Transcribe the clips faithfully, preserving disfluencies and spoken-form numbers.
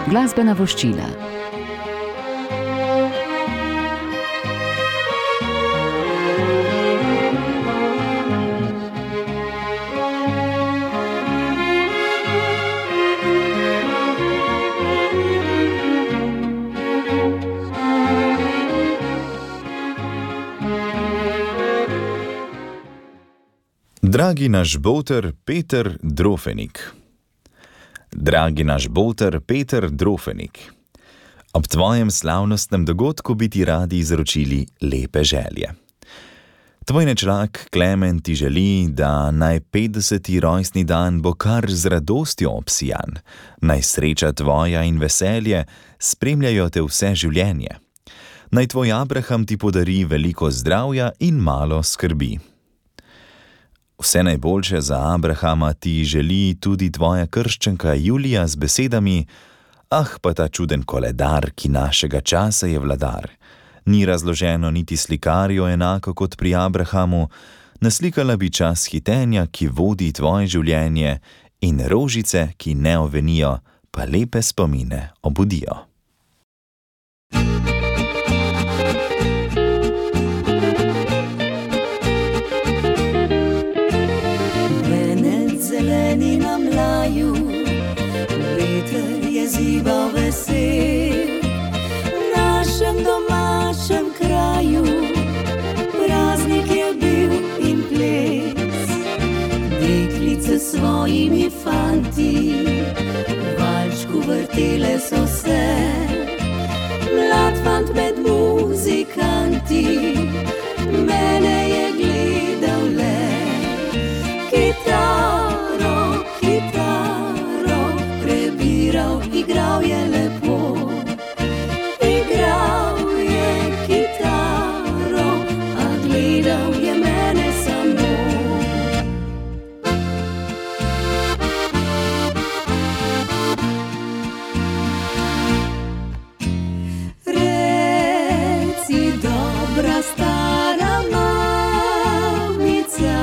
Glasbena voščila. Dragi naš boter Peter Drofenik. Dragi naš boter Peter Drofenik, ob tvojem slavnostnem dogodku bi ti radi izročili lepe želje. Tvoj nečlak Klemen ti želi, da naj petdeseti rojstni dan bo kar z radostjo obsijan, naj sreča tvoja in veselje spremljajo te vse življenje. Naj tvoj Abraham ti podari veliko zdravja in malo skrbi. Vse najboljše za Abrahama ti želi tudi tvoja krščenka Julija z besedami: ah, pa ta čuden koledar, ki našega časa je vladar. Ni razloženo niti slikarju enako kot pri Abrahamu, naslikala bi čas hitenja, ki vodi tvoje življenje, in rožice, ki ne ovenijo, pa lepe spomine obudijo. Zeleni na mlaju, veter je zibal vesel. V našem domačem kraju praznik je bil in ples. Deklice s svojimi fanti v valčku vrtele so se. Mlad fant med muzikanti mene je gledal le. Kitaro, kitaro, prebiral, igral je lepo. Igral je kitaro, a gledal je mene samo. Reci, dobra stara mamica,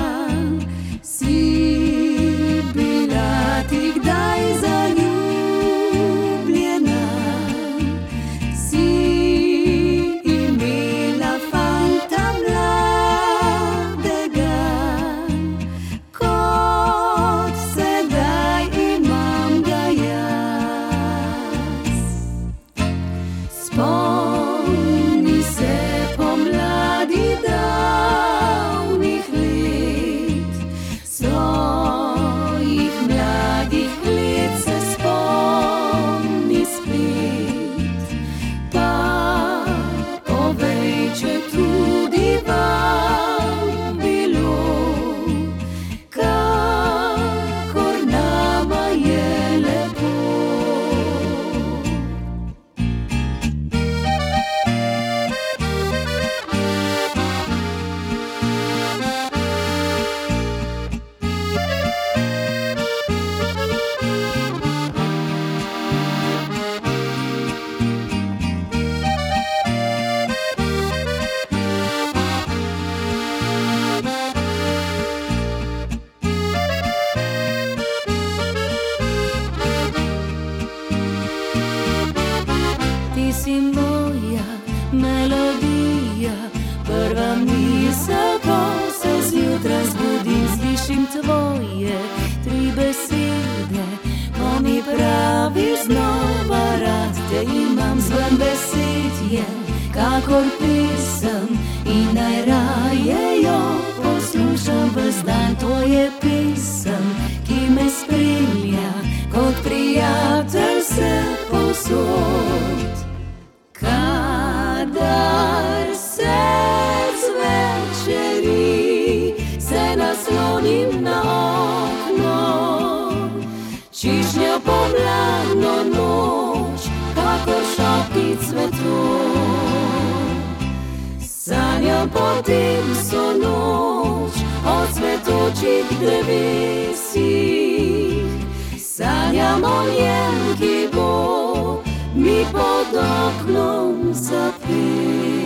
tvoje tri besede, ko mi praviš znova rad, te imam zven besed je, kakor pesem in najraje jo poslušam ves dan. To je pesem, ki me spremlja kot prijatelj se povsod. Kadar se zvečeri, se naslonim na okno, čišnja pomladno noč, kakor šopki cvetov. Sanjam potem so noč o cvetočih drevesih, sanjam o njem, ki bo mi pod oknom zapel.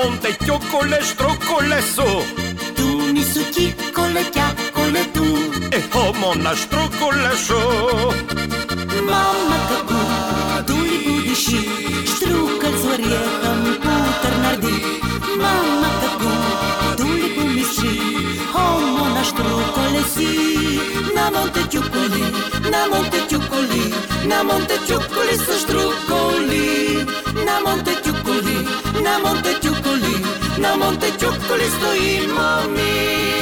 monte, ciocole, struccole su. Tu mi su chiccole, chiaccole tu. E homo na struccole su. Mama kako, tu li budiši, štrukal z orjehom, putar naredi. Mama kako, tu li pomisli, homo na štrukole si. Na monte ciuccoli, na monte ciuccoli, na monte ciuccoli so struccoli. Na monte ciuccoli, na monte ciuccoli, na monte ciuccoli stojimo mi.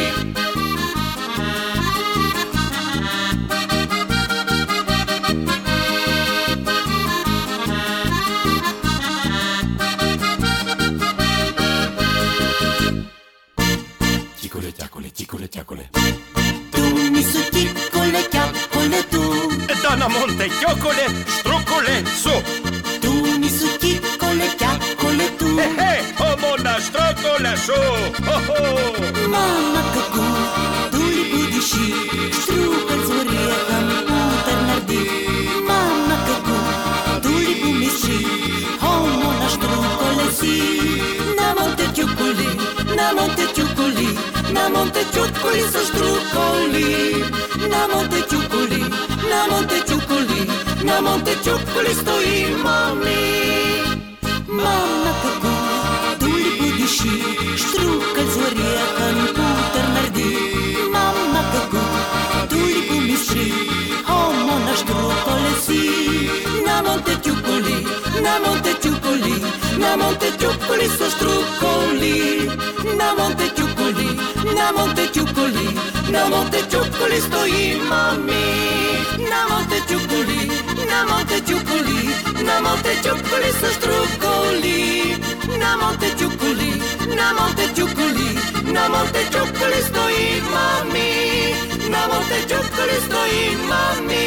Ciccole, ciaccole, ciccole, ciaccole. Tu mi su chiccole, chiaccole tu. E da na monte, ciocole, struccole su. Tu mi su chiccole, chiaccole tu. E he, homo na struccole su. Oh oh. Mama kako, tu li budiši, štrukal z orjehom, putar naredi. Mama kako, tu li pomisli, homo na štrukole si. Na monte ciuccoli, na monte ciuccoli, na monte ciuccoli so struccoli. Na monte ciuccoli, na monte ciuccoli, na monte ciuccoli stojimo mi. Mama kako, tu li budiši, štrukal z orjehom, putar naredi. Mama kako, tu li pomisli, homo na štrukole si. Na monte ciuccoli, na monte ciuccoli, na monte ciuccoli so struccoli. Na monte ciuccoli, na monte ciuccoli, na monte ciuccoli stojimo mi. Na monte ciuccoli, na monte ciuccoli, na monte ciuccoli so struccoli. Na monte ciuccoli, na monte ciuccoli, na monte ciuccoli stojimo mi. Na monte ciuccoli stojimo mi.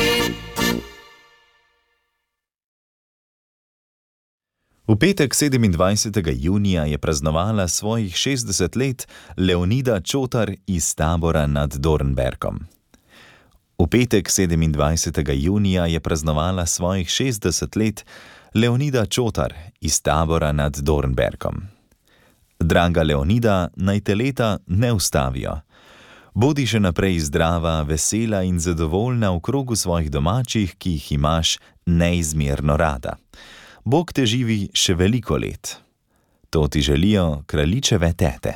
V petek sedemindvajsetega junija je praznovala svojih šestdeset let Leonida Čotar iz Tabora nad Dornberkom. V petek sedemindvajsetega junija je praznovala svojih šestdeset let Leonida Čotar iz Tabora nad Dornberkom. Draga Leonida, naj te leta ne ustavijo. Bodi še naprej zdrava, vesela in zadovoljna v krogu svojih domačih, ki jih imaš neizmerno rada. Bog te živi še veliko let. To ti želijo kraljičeve tete.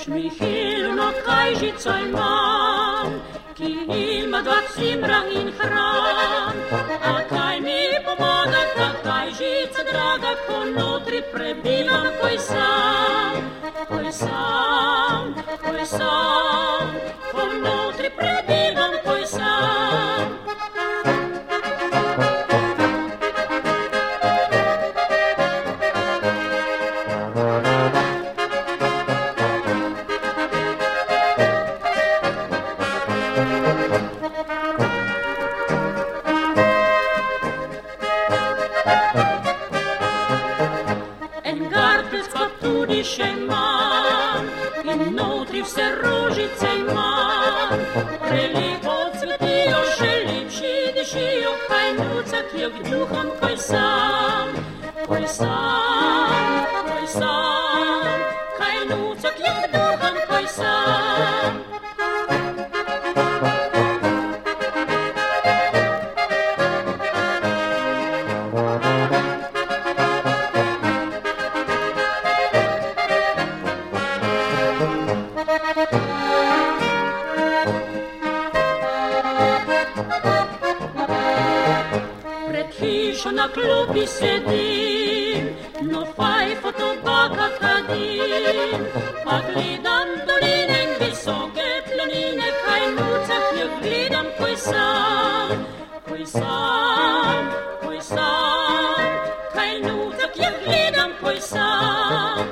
Šmihilno kajžico imam, ki ima dva cimra in hran. A kaj mi pomaga ta kajžica draga, ko notri prebivam, koj sam, koj sam, koj sam, ko notri prebivam, koj sam. Še imam in notri vse rožice imam, prelepo cvetijo, še lepši dišijo, kaj nuca, ki jo vduham, koj sam, koj sam, koj sam, kaj nuca, ki jo vduham, koj sam. Na klopi sedim, no fajfo tobaka kadim, pa gledam doline in visoke planine, kaj nuca, ki jo gledam, koj sam, koj sam, koj sam, kaj nuca, ki jo gledam, koj sam.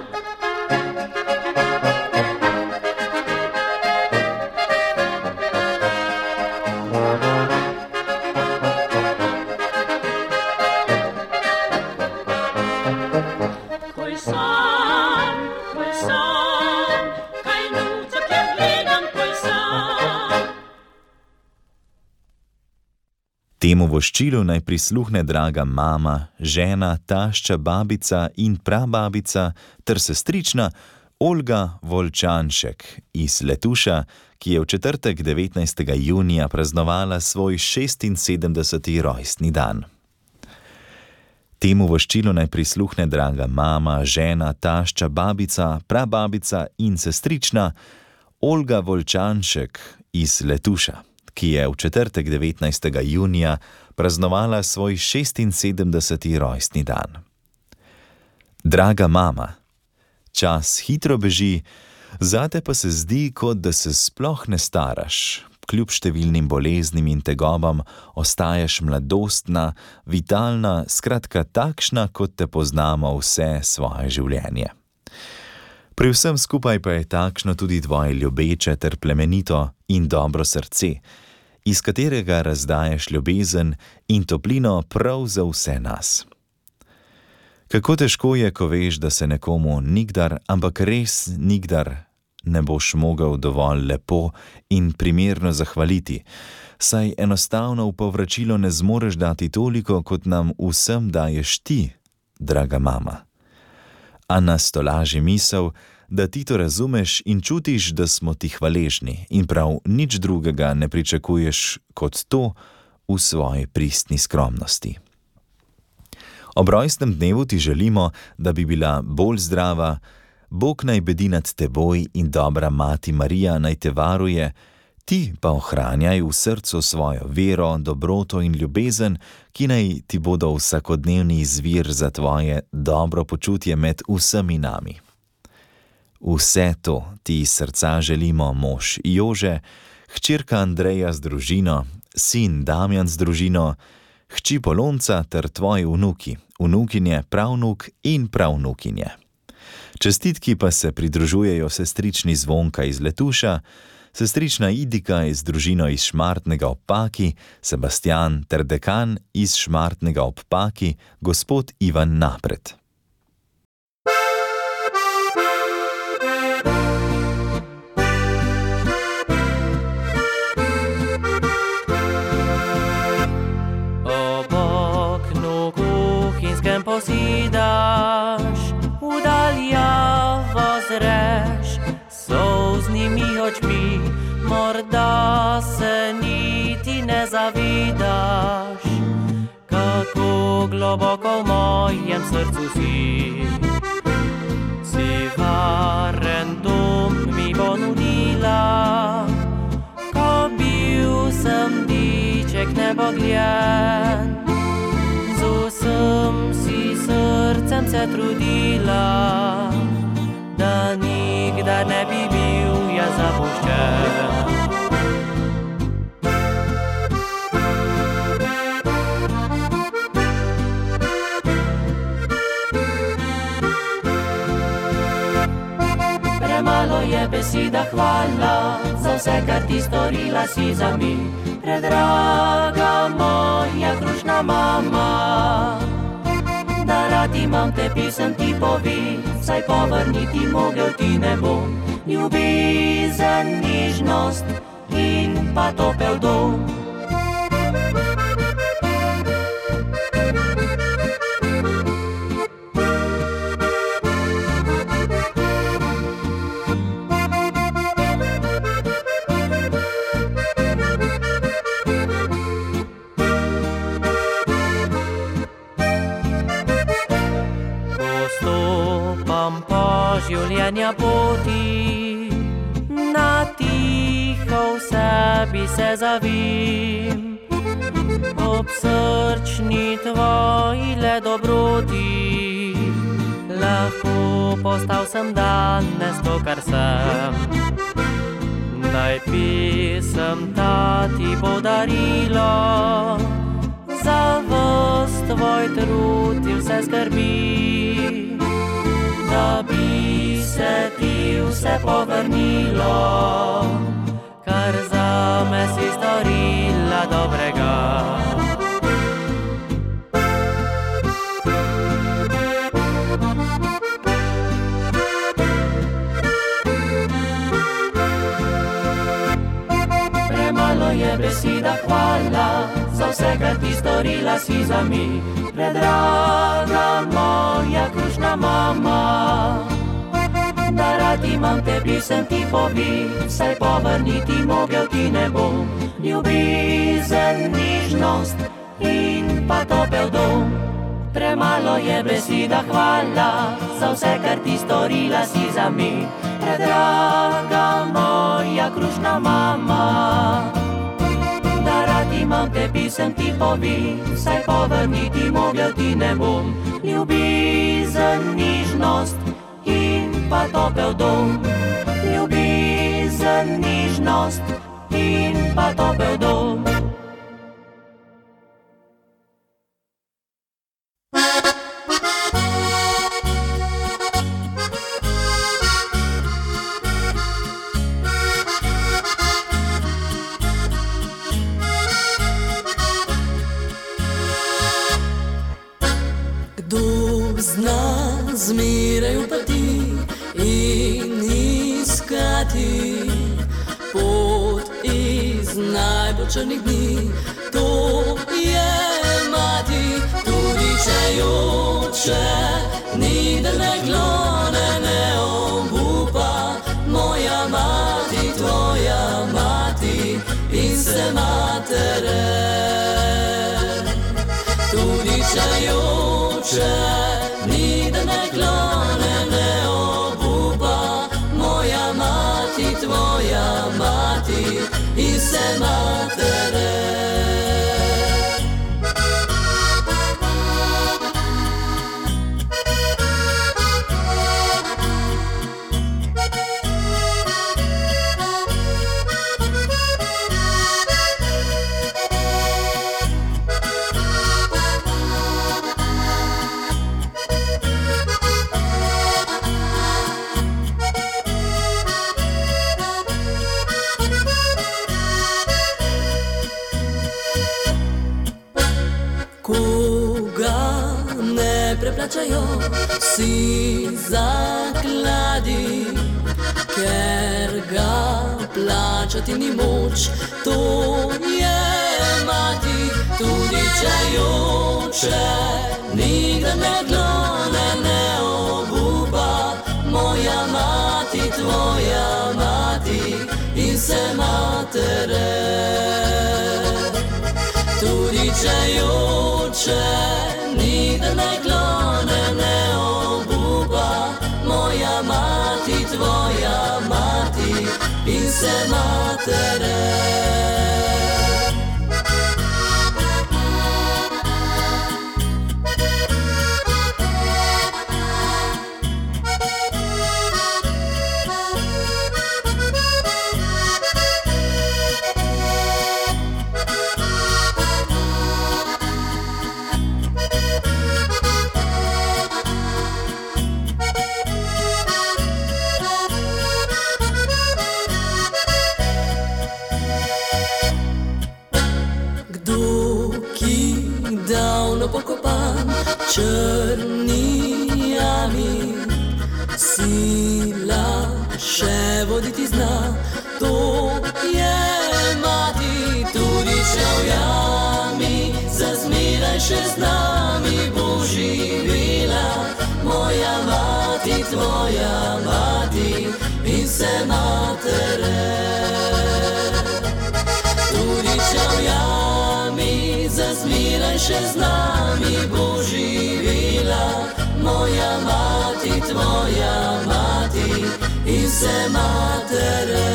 Temu voščilu naj prisluhne draga mama, žena, tašča, babica in prababica ter sestrična Olga Volčanšek iz Letuša, ki je v četrtek devetnajstega junija praznovala svoj šestinsedemdeseti rojstni dan. Temu voščilu naj prisluhne draga mama, žena, tašča, babica, prababica in sestrična Olga Volčanšek iz Letuša, ki je v četrtek devetnajstega junija praznovala svoj šestinsedemdeseti rojstni dan. Draga mama, čas hitro beži, zate pa se zdi, kot da se sploh ne staraš. Kljub številnim boleznim in tegobam ostaješ mladostna, vitalna, skratka takšna, kot te poznamo vse svoje življenje. Pri vsem skupaj pa je takšno tudi tvoje ljubeče ter plemenito in dobro srce, iz katerega razdaješ ljubezen in toplino prav za vse nas. Kako težko je, ko veš, da se nekomu nikdar, ampak res nikdar ne boš mogel dovolj lepo in primerno zahvaliti, saj enostavno v povračilo ne zmoreš dati toliko, kot nam vsem daješ ti, draga mama. A nas tolaži misel, da ti to razumeš in čutiš, da smo ti hvaležni in prav nič drugega ne pričakuješ kot to v svoji pristni skromnosti. Ob rojstnem dnevu ti želimo, da bi bila bolj zdrava, Bog naj bedi nad teboj in dobra mati Marija naj te varuje, ti pa ohranjaj v srcu svojo vero, dobroto in ljubezen, ki naj ti bodo vsakodnevni izvir za tvoje dobro počutje med vsemi nami. Vse to ti iz srca želimo mož Jože, hčerka Andreja z družino, sin Damjan z družino, hči Polonca ter tvoji vnuki, vnukinje, pravnuk in pravnukinje. Čestitki pa se pridružujejo sestrični Zvonka iz Letuša, sestrična Idika iz družino iz Šmartnega ob Paki, Sebastian ter dekan iz Šmartnega ob Paki, gospod Ivan Napred. Posidaš, udaljavo zreš, solznimi očmi, morda se niti ne zavidaš, kako globoko v mojem srcu si. Si varen dom mi neboglen. Z vsem si srcem se trudila, da nikdar ne bi bil jaz zapuščen. Premalo je beseda hvala za vse, kar ti storila si za mi, predraga moja krušna mama. Da rad imam te pisem ti povi, saj povrniti mogel ti ne bom. Ljubezen, nižnost in pa topel dom. Življenja poti, na tiho v sebi se zavim, ob srčni tvoji le dobroti. Lahko postal sem danes to, kar sem. Naj pisem ta ti podarilo, za ves tvoj trud in vse skrbi, da bi se ti vse povrnilo, kar zame si storila dobrega. Premalo je beseda hvala za vse, kar ti storila si za mi, predraga moja krušna mama. Da rad imam te pisem ti povi, saj povrniti mogel ti ne bom. Ljubezen, nižnost in pa topel dom. Premalo je beseda hvala za vse, kar ti storila si za mi, predraga moja krušna mama. Da rad imam te pisem ti povi, saj povrniti mogel ti ne bom. Ljubezen, nižnost in pa topel dom. Ljubezen, nižnost in pa topel dom. Kdo zna zmeraj upati in iskati pot iz najbolj črnih dni, to je mati, tudi če joče, nikdar ne klone, ne obupa. Moja mati, tvoja mati in se matere. Tudi če joče, nikdar ne klone, ne obupa. Moja mati, tvoja mati in se matere. Preplačajo vsi zakladi, ker ga plačati ni moč. To je mati, tudi če joče, nikdar ne klone, ne obupa. Moja mati, tvoja mati in se matere. Tudi če joče, nikdar ne klone, ne obupa. Moja mati, tvoja mati in se matere. črnijami, sila še voditi zna, to je mati, tudi čavjami, zazmeraj še z nami bo živela, moja mati, tvoja mati in vse matere. Tudi čavjami, zazmeraj še z nami bo živela, moja mati, tvoja mati in vse matere.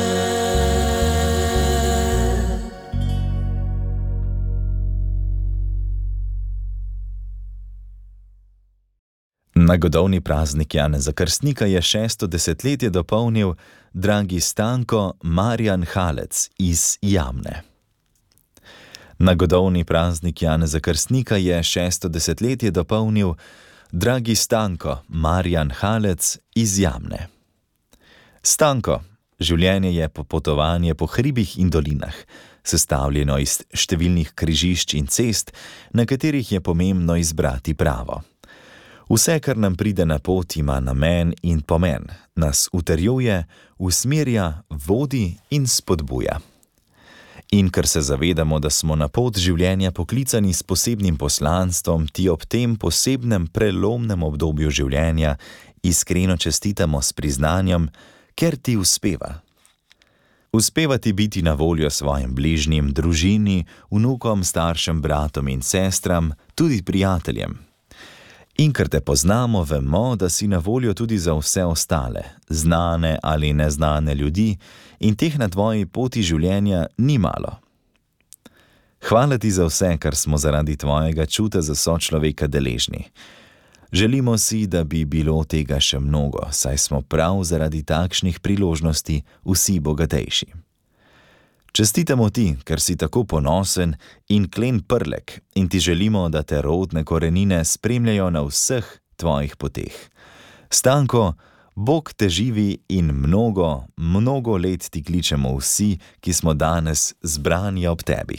Nagodovni praznik Janeza Krstnika je šesto desetletje dopolnil dragi Stanko Marjan Halec iz Jamne. Nagodovni praznik Janeza Krstnika je šesto desetletje dopolnil dragi Stanko Marjan Halec iz Jamne. Stanko, življenje je popotovanje po hribih in dolinah, sestavljeno iz številnih križišč in cest, na katerih je pomembno izbrati pravo. Vse, kar nam pride na pot, ima namen in pomen, nas utrjuje, usmerja, vodi in spodbuja. In ker se zavedamo, da smo na pot življenja poklicani s posebnim poslanstvom, ti ob tem posebnem prelomnem obdobju življenja iskreno čestitamo s priznanjem, ker ti uspeva. Uspeva ti biti na voljo svojim bližnjim, družini, vnukom, staršem, bratom in sestram, tudi prijateljem. In ker te poznamo, vemo, da si na voljo tudi za vse ostale, znane ali neznane ljudi, in teh na tvoji poti življenja ni malo. Hvala ti za vse, kar smo zaradi tvojega čuta za sočloveka deležni. Želimo si, da bi bilo tega še mnogo, saj smo prav zaradi takšnih priložnosti vsi bogatejši. Čestitamo ti, ker si tako ponosen in klen prlek, in ti želimo, da te rodne korenine spremljajo na vseh tvojih poteh. Stanko, Bog te živi in mnogo, mnogo let ti kličemo vsi, ki smo danes zbrani ob tebi.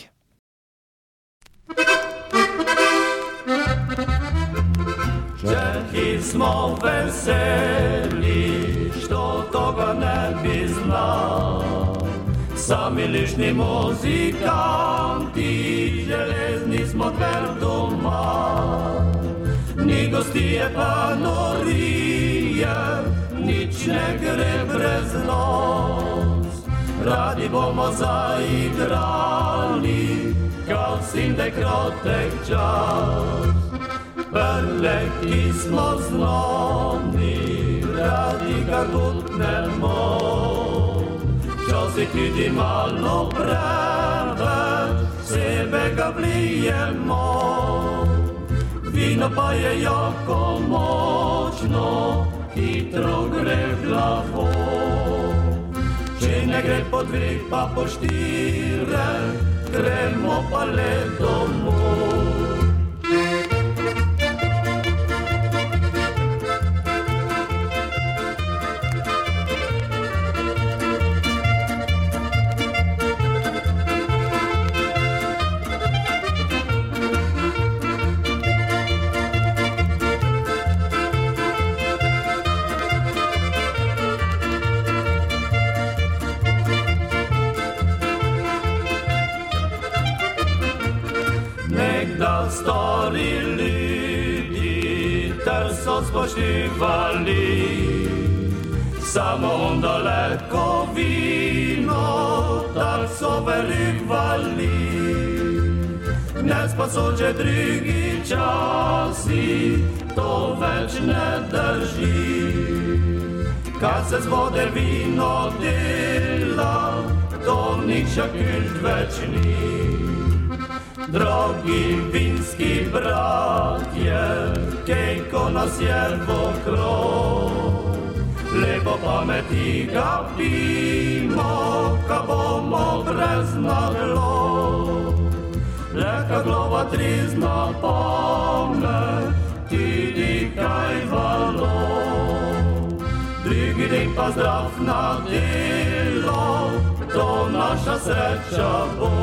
Čehi smo veseli, što toga ne bi znal. Sami lišni muzikanti, železni smo tver doma. Ni gostije pa norije, nič ne gre brez nos. Radi bomo zaigrali, kao sindaj krotek čas. Prleki smo zlomni, radi ga gutnemo. Včasih tudi malo preveč, sebe ga vlijemo. Vino pa je jako močno, hitro gre v glavo. Če ne gre po dveh pa po štire, gremo pa le domov. Stari ljudi ter so spoštivali, samo on daleko vino, tak so verivali. Dnes pa so že drugi časi, to več ne drži. Kad se z vode vino dela, to nikša kišt več ni. Drogi vinski bratje, kejko nas je okrog. Lepo pameti ga pimo, ka bomo brez naglog. Leka glava trizna pamet, tudi kaj valo. Drugi den pa zdrav na delo, to naša sreča bo.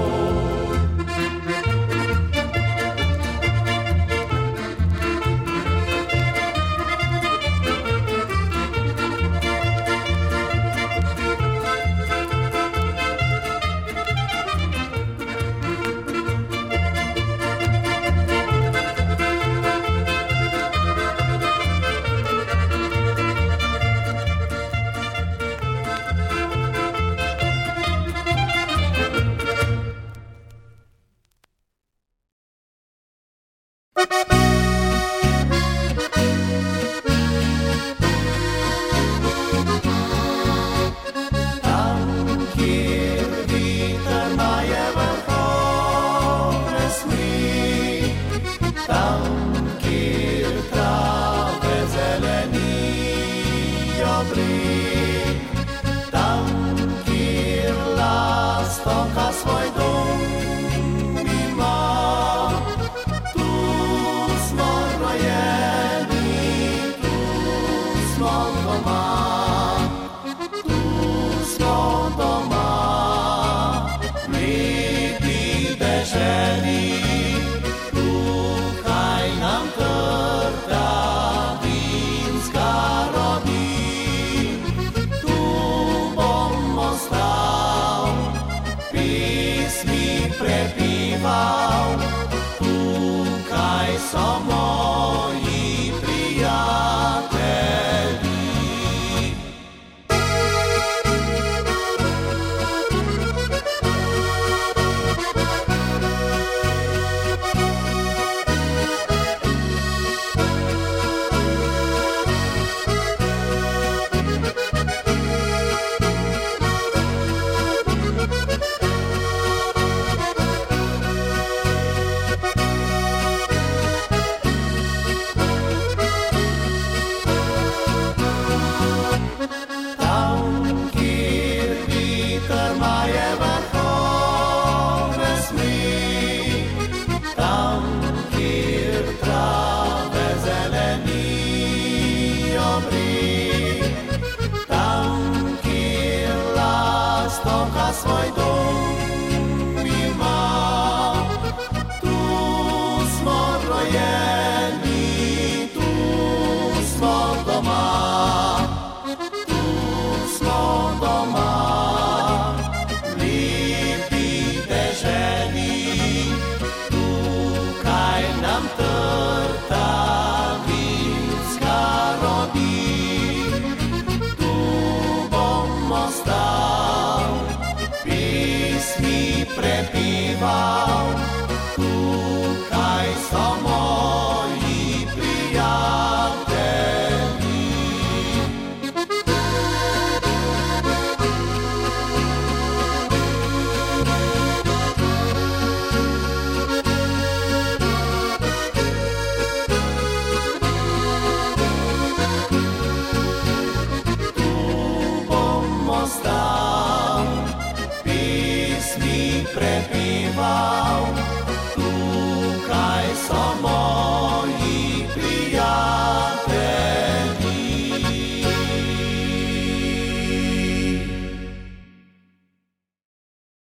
dobri.